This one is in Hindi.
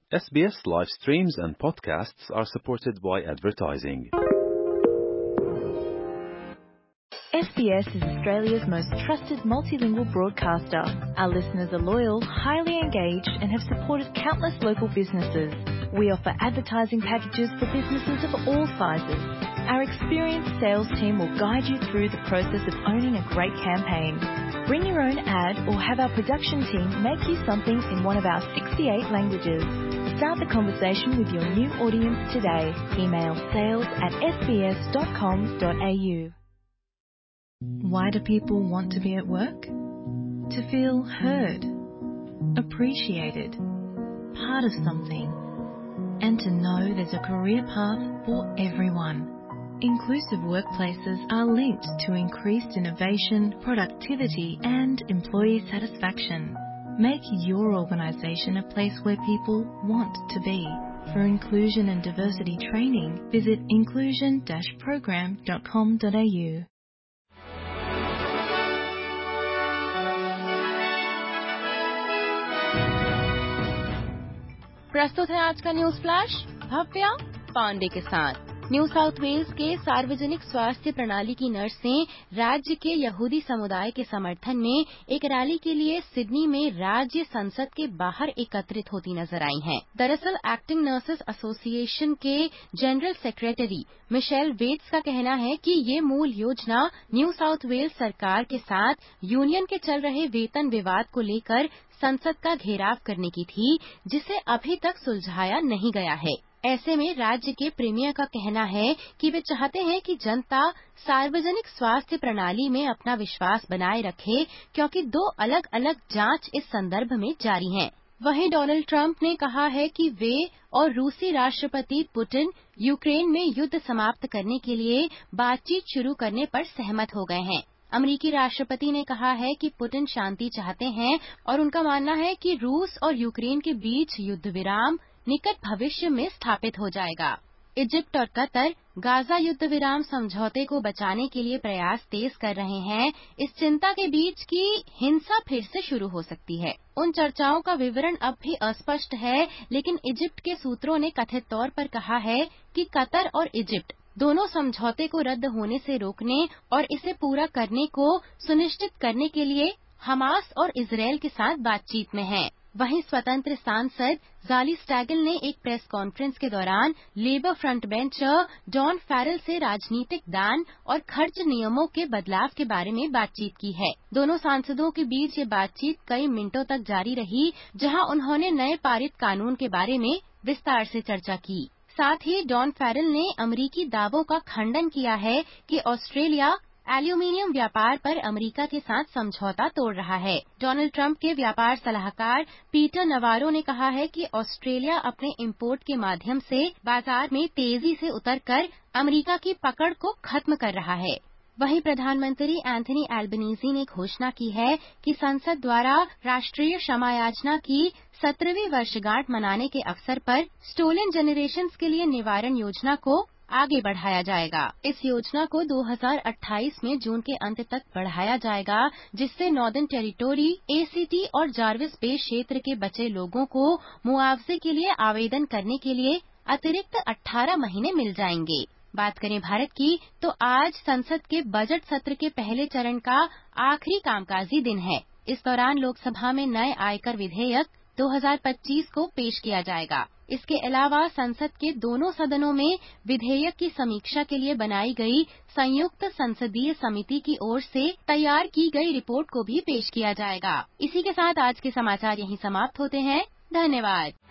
SBS live streams and podcasts are supported by advertising. SBS is Australia's most trusted multilingual broadcaster. Our listeners are loyal, highly engaged, and have supported countless local businesses. We offer advertising packages for businesses of all sizes. Our experienced sales team will guide you through the process of owning a great campaign. Bring your own ad or have our production team make you something in one of our 68 languages. Start the conversation with your new audience today. Email sales@sbs.com.au. Why do people want to be at work? To feel heard, appreciated, part of something, and to know there's a career path for everyone. Inclusive workplaces are linked to increased innovation, productivity, and employee satisfaction. Make your organisation a place where people want to be. For inclusion and diversity training, visit inclusion-program.com.au. प्रस्तुत है आज का न्यूज फ्लैश भव्या पांडे के साथ। न्यू साउथ वेल्स के सार्वजनिक स्वास्थ्य प्रणाली की नर्सें राज्य के यहूदी समुदाय के समर्थन में एक रैली के लिए सिडनी में राज्य संसद के बाहर एकत्रित होती नजर आई हैं। दरअसल एक्टिंग नर्सेस एसोसिएशन के जनरल सेक्रेटरी मिशेल वेट्स का कहना है कि ये मूल योजना न्यू साउथ वेल्स सरकार के साथ यूनियन के चल रहे वेतन विवाद को लेकर संसद का घेराव करने की थी, जिसे अभी तक सुलझाया नहीं गया है। ऐसे में राज्य के प्रीमियर का कहना है कि वे चाहते हैं कि जनता सार्वजनिक स्वास्थ्य प्रणाली में अपना विश्वास बनाए रखे, क्योंकि दो अलग अलग जांच इस संदर्भ में जारी हैं। वहीं डोनाल्ड ट्रंप ने कहा है कि वे और रूसी राष्ट्रपति पुतिन यूक्रेन में युद्ध समाप्त करने के लिए बातचीत शुरू करने पर सहमत हो गए हैं। अमेरिकी राष्ट्रपति ने कहा है कि पुतिन शांति चाहते हैं और उनका मानना है कि रूस और यूक्रेन के बीच युद्ध विराम निकट भविष्य में स्थापित हो जाएगा। इजिप्ट और कतर गाजा युद्ध विराम समझौते को बचाने के लिए प्रयास तेज कर रहे हैं। इस चिंता के बीच की हिंसा फिर से शुरू हो सकती है। उन चर्चाओं का विवरण अब भी अस्पष्ट है, लेकिन इजिप्ट के सूत्रों ने कथित तौर पर कहा है कि कतर और इजिप्ट दोनों समझौते को रद्द होने से रोकने और इसे पूरा करने को सुनिश्चित करने के लिए हमास और इजरायल के साथ बातचीत में हैं। वहीं स्वतंत्र सांसद ज़ाली स्टैगल ने एक प्रेस कॉन्फ्रेंस के दौरान Labor front bencher Don Farrell से राजनीतिक दान और खर्च नियमों के बदलाव के बारे में बातचीत की है। दोनों सांसदों के बीच ये बातचीत कई मिनटों तक जारी रही, जहां उन्होंने नए पारित कानून के बारे में विस्तार से चर्चा की। साथ ही डॉन फैरल ने अमेरिकी दावों का खंडन किया है कि ऑस्ट्रेलिया एल्यूमीनियम व्यापार पर अमेरिका के साथ समझौता तोड़ रहा है। डोनाल्ड ट्रंप के व्यापार सलाहकार पीटर नवारो ने कहा है कि ऑस्ट्रेलिया अपने इंपोर्ट के माध्यम से बाजार में तेजी से उतरकर अमेरिका की पकड़ को खत्म कर रहा है। वहीं प्रधानमंत्री एंथनी एल्बनीज़ी ने घोषणा की है कि संसद द्वारा राष्ट्रीय क्षमा याचना की 17वीं वर्षगांठ मनाने के अवसर पर स्टोलन जेनरेशंस के लिए निवारण योजना को आगे बढ़ाया जाएगा। इस योजना को 2028 में जून के अंत तक बढ़ाया जाएगा, जिससे नॉर्दर्न टेरिटोरी, एसीटी और जार्विस बे क्षेत्र के बचे लोगों को मुआवजे के लिए आवेदन करने के लिए अतिरिक्त 18 महीने मिल जाएंगे। बात करें भारत की, तो आज संसद के बजट सत्र के पहले चरण का आखिरी कामकाजी दिन है। इस दौरान लोकसभा में नए आयकर विधेयक 2025 को पेश किया जाएगा। इसके अलावा संसद के दोनों सदनों में विधेयक की समीक्षा के लिए बनाई गई संयुक्त संसदीय समिति की ओर से तैयार की गई रिपोर्ट को भी पेश किया जाएगा। इसी के साथ आज के समाचार यहीं समाप्त होते हैं। धन्यवाद।